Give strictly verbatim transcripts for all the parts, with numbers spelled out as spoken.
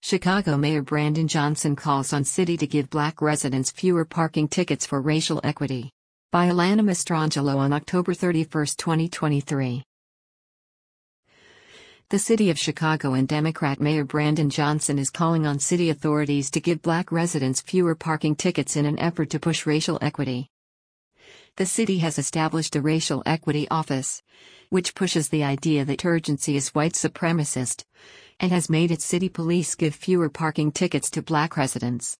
Chicago Mayor Brandon Johnson calls on city to give black residents fewer parking tickets for racial equity. By Alana Mastrangelo on October thirty-first, twenty twenty-three. The city of Chicago and Democrat Mayor Brandon Johnson is calling on city authorities to give black residents fewer parking tickets in an effort to push racial equity. The city has established a racial equity office, which pushes the idea that urgency is white supremacist, and has made its city police give fewer parking tickets to black residents.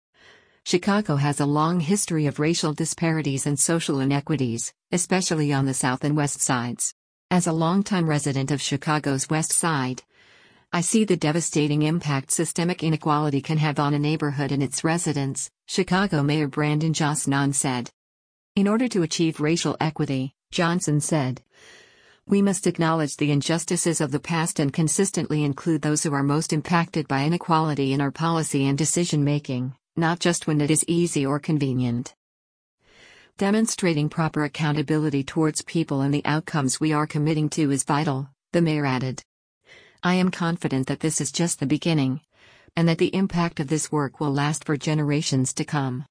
Chicago has a long history of racial disparities and social inequities, especially on the south and west sides. As a longtime resident of Chicago's West Side, I see the devastating impact systemic inequality can have on a neighborhood and its residents, Chicago Mayor Brandon Johnson said. In order to achieve racial equity, Johnson said, we must acknowledge the injustices of the past and consistently include those who are most impacted by inequality in our policy and decision-making, not just when it is easy or convenient. Demonstrating proper accountability towards people and the outcomes we are committing to is vital, the mayor added. I am confident that this is just the beginning, and that the impact of this work will last for generations to come.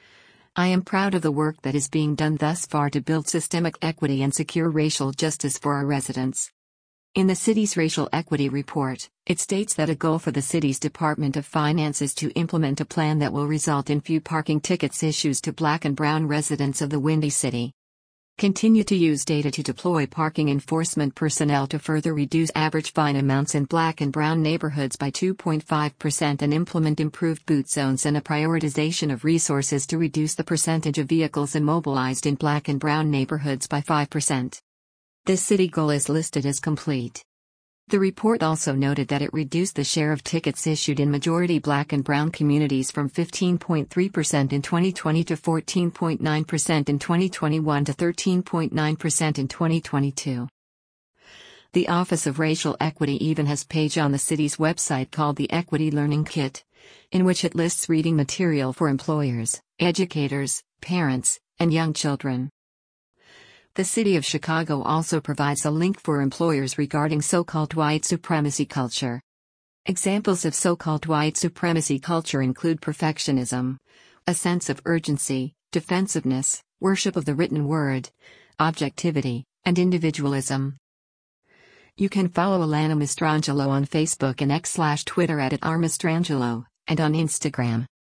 I am proud of the work that is being done thus far to build systemic equity and secure racial justice for our residents. In the city's Racial Equity Report, it states that a goal for the city's Department of Finance is to implement a plan that will result in few parking tickets issued to black and brown residents of the Windy City. Continue to use data to deploy parking enforcement personnel to further reduce average fine amounts in black and brown neighborhoods by two point five percent and implement improved boot zones and a prioritization of resources to reduce the percentage of vehicles immobilized in black and brown neighborhoods by five percent. This city goal is listed as complete. The report also noted that it reduced the share of tickets issued in majority black and brown communities from fifteen point three percent in twenty twenty to fourteen point nine percent in twenty twenty-one to thirteen point nine percent in twenty twenty-two. The Office of Racial Equity even has a page on the city's website called the Equity Learning Kit, in which it lists reading material for employers, educators, parents, and young children. The City of Chicago also provides a link for employers regarding so-called white supremacy culture. Examples of so-called white supremacy culture include perfectionism, a sense of urgency, defensiveness, worship of the written word, objectivity, and individualism. You can follow Alana Mastrangelo on Facebook and X slash Twitter at, at r mastrangelo, and on Instagram.